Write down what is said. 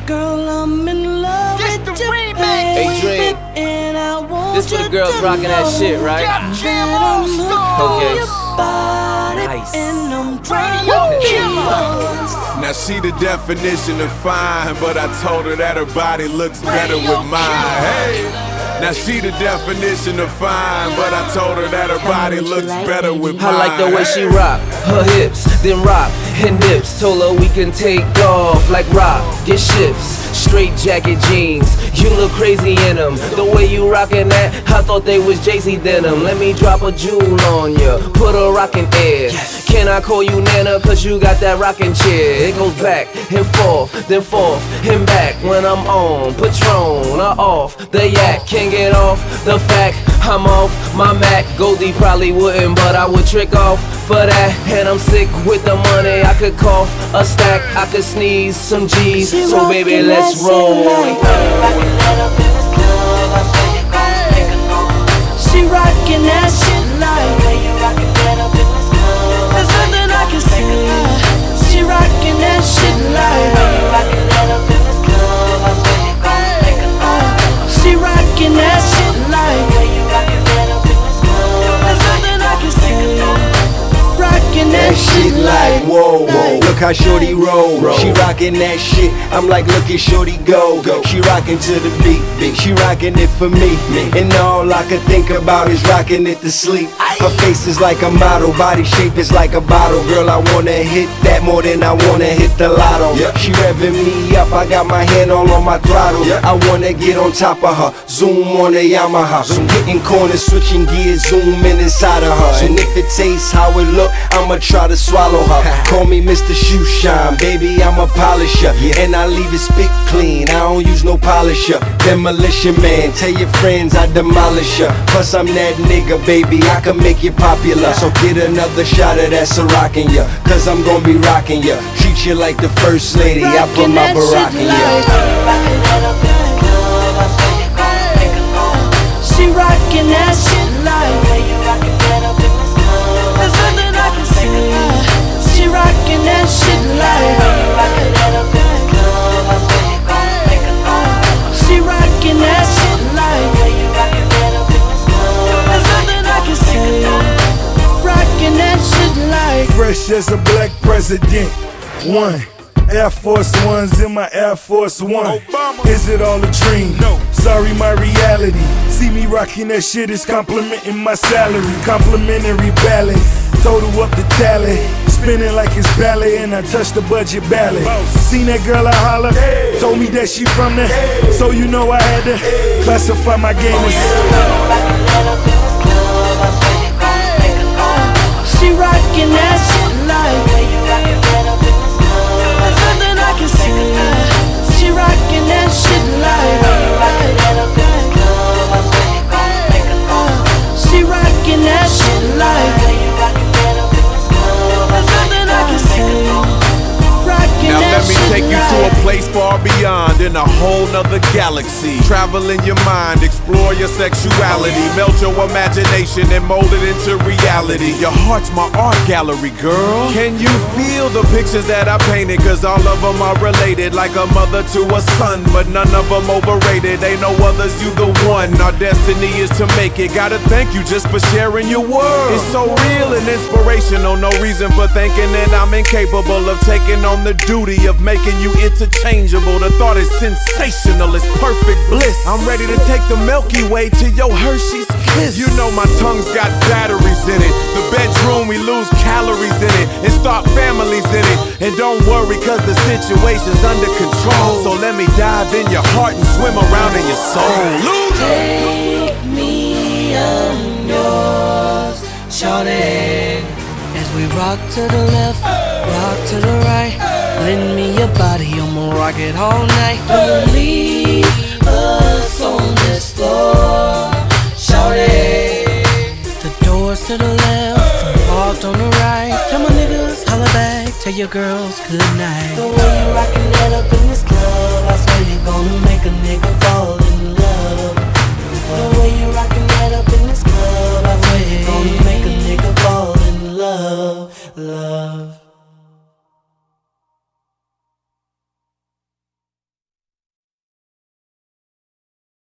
Girl, I'm in love with you, baby. Hey, Dream. And I want This for the girls rocking that shit, right? Okay. Nice. And I'm trying to kill. Now she the definition of fine, but I told her that her body looks better with mine. Hey. Now she the definition of fine, but I told her that her body looks better with mine. I like the way she rock her hips, then rock her nips. Told her we can take off like rock, get ships. Straight jacket jeans, you look crazy in them. The way you rockin' that, I thought they was Jay-Z denim. Let me drop a jewel on ya, put a rockin' air. Can I call you Nana, cause you got that rockin' chair. It goes back and forth, then forth and back. When I'm on Patron or off the yak, can't get off the fact I'm off my Mac. Goldie probably wouldn't, but I would trick off for that. And I'm sick with the money, I could cough a stack, I could sneeze some G's. So baby, let's roll. She rockin' that shit like there's nothing I can see. She rockin' that shit like she rockin' that shit like there's nothing I can see. Rockin' that shit like whoa, whoa. Look how shorty roll. She rockin' that shit. I'm like, look at shorty go. She rockin' to the beat. She rockin' it for me. And all I could think about is rockin' it to sleep. Her face is like a model, body shape is like a bottle. Girl, I wanna hit that more than I wanna hit the lotto. She revving me up, I got my hand all on my throttle. I wanna get on top of her, zoom on the Yamaha. So hitting corners, switching gears, zoom in inside of her. And if it tastes how it look, I'ma try to swallow her. Call me Mr. Shoe Shine, baby, I'm a polisher. And I leave it spit clean, I don't use no polisher. Demolition man, tell your friends I demolish her. Plus I'm that nigga, baby, I can make you popular. So get another shot of that Ciroc in ya, cause I'm gon' be rockin' ya. Treat you like the first lady, I put my Barack in ya. She rockin' that shit like there's nothing I can see. She rockin' that shit like she rockin' that shit like there's nothing I can see. Rockin' that shit like fresh as a black president. One Air Force Ones in my Air Force One. Obama. Is it all a dream? No. Sorry, my reality. See me rocking that shit is complimenting my salary. Complimentary ballet. Total up the tally. Spinning like it's ballet and I touch the budget ballet. Seen that girl I holler. Told me that she from there. So you know I had to classify my game as she rockin' that shit like there's nothing I can see. She rockin' that shit like she rockin' that shit like there's nothing I can see. Now let me take you to a place far beyond, in a whole nother galaxy. Travel in your mind, explore your sexuality, melt your imagination and mold it into reality. Your heart's my art gallery, girl. Can you feel the pictures that I painted? Cause all of them are related, like a mother to a son, but none of them overrated. Ain't no others, you the one. Our destiny is to make it. Gotta thank you just for sharing your world. It's so real and inspirational, no reason for thinking that I'm incapable of taking on the duty of making you interchangeable. The thought is sensational, it's perfect bliss. I'm ready to take the Milky Way to your Hershey's Kiss. You know my tongue's got batteries in it. The bedroom, we lose calories in it and start families in it. And don't worry, cause the situation's under control. So let me dive in your heart and swim around in your soul. Take me on yours, shorty. As we rock to the left, rock to the right. Lend me your body, I'ma rock it all night. Don't leave us on this floor, shorty. The doors to the left, parked on the right. Tell my niggas, holla back, tell your girls good night. The way you rockin' that up in this club, I swear you gonna make a nigga fall in love. The way you